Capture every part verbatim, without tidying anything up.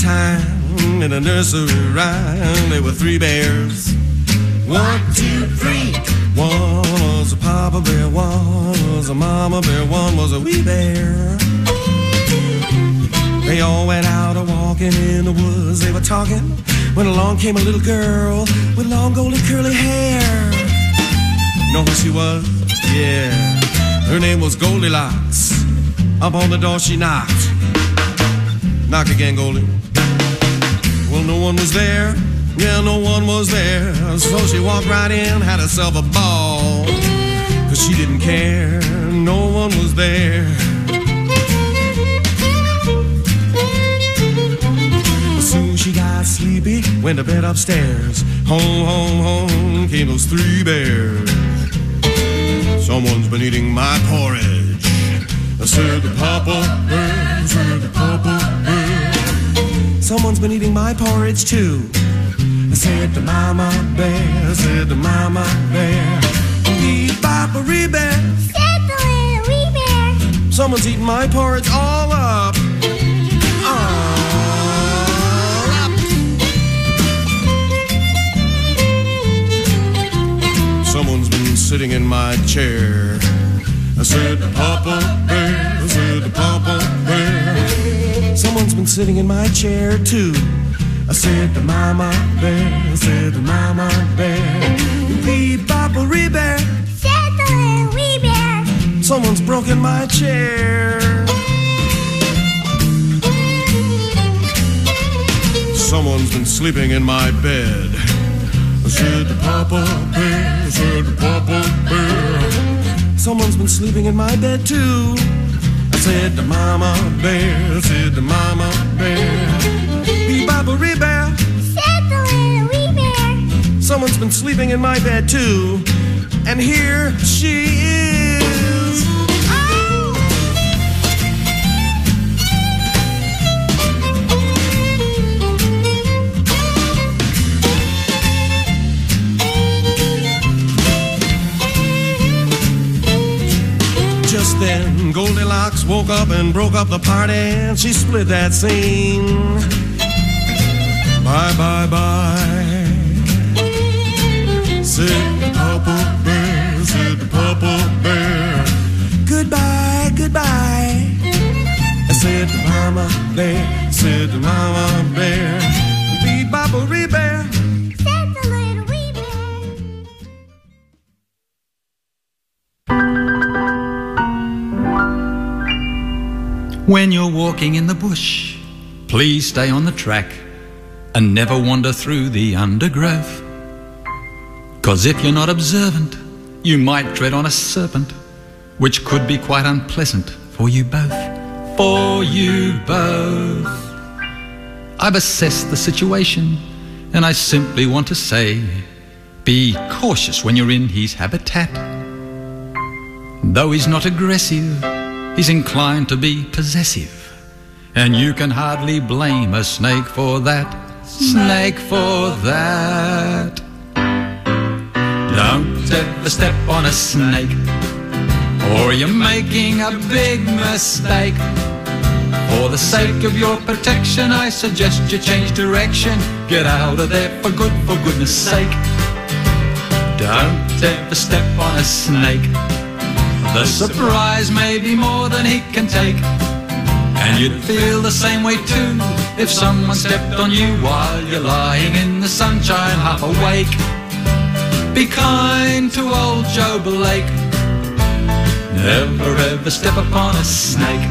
time in a nursery rhyme. There were three bears. One, two, three. One was a papa bear, one was a mama bear, one was a wee bear. They all went out a walking in the woods. They were talking when along came a little girl with long golden curly hair. Know who she was? Yeah, her name was Goldilocks. Up on the door she knocked. Knock again, Goldie. Well, no one was there. Yeah, no one was there. So she walked right in, had herself a ball. Cause she didn't care, no one was there. As soon as she got sleepy, went to bed upstairs. Home, home, home came those three bears. Someone's been eating my porridge. I said the papa bear, said the papa bear. Someone's been eating my porridge too. I said to mama bear, I said to mama bear. Wee papa wee bear, said the little wee bear. Someone's eating my porridge all up. All up. Someone's been sitting in my chair. I said to papa bear, I said to papa bear. Someone's been sitting in my chair too. I said to mama bear, I said to mama bear. Wee papa wee bear, said the little wee bear. Someone's broken my chair. Someone's been sleeping in my bed. I said to papa bear, I said to papa bear. Someone's been sleeping in my bed too. I said to mama bear, I said to mama bear. Wee papa wee bear, said the little wee bear. Someone's been sleeping in my bed too. And here she is. Oh. Just then Goldilocks woke up and broke up the party, and she split that scene. Bye, bye, bye. Said the papa bear, said the papa bear. Goodbye, goodbye. I said to mama bear, said to mama bear. Wee papa wee bear, said the little wee bear. When you're walking in the bush, please stay on the track and never wander through the undergrowth. 'Cause if you're not observant, you might tread on a serpent, which could be quite unpleasant for you both. For you both. I've assessed the situation, and I simply want to say, be cautious when you're in his habitat. Though he's not aggressive, he's inclined to be possessive, and you can hardly blame a snake for that. Snake for that. Don't ever step on a snake, or you're making a big mistake. For the sake of your protection, I suggest you change direction. Get out of there for good, for goodness sake. Don't ever step on a snake. The surprise may be more than he can take. And you'd feel the same way too if someone stepped on you while you're lying in the sunshine half awake. Be kind to old Joe Blake. Never ever step upon a snake.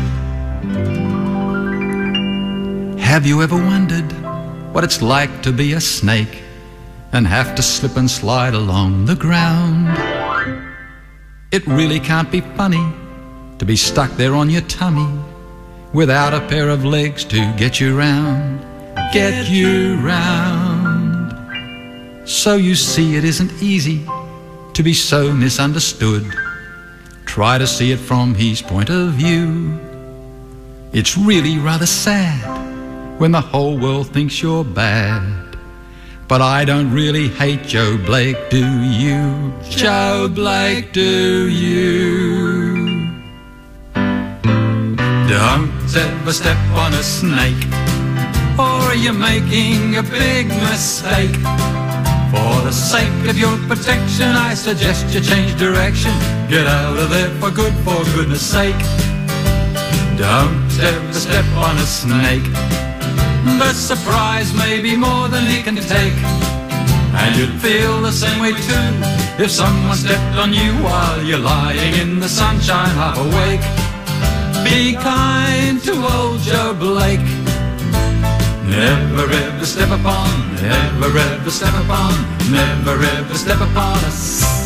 Have you ever wondered what it's like to be a snake and have to slip and slide along the ground? It really can't be funny to be stuck there on your tummy without a pair of legs to get you round, get you round. So you see it isn't easy to be so misunderstood. Try to see it from his point of view. It's really rather sad when the whole world thinks you're bad. But I don't really hate Joe Blake, do you? Joe Blake, do you? Don't ever step on a snake, or sure you're making a big mistake. For the sake of your protection, I suggest you change direction. Get out of there for good, for goodness sake. Don't ever step on a snake. The surprise may be more than he can take. And you'd feel the same way too if someone stepped on you while you're lying in the sunshine half awake. Be kind to old Joe Blake. Never ever step upon, never ever step upon, never ever step upon a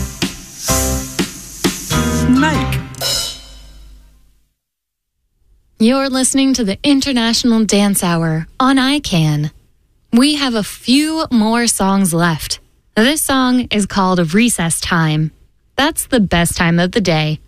snake. You're listening to the International Dance Hour on I CAN. We have a few more songs left. This song is called Recess Time. That's the best time of the day.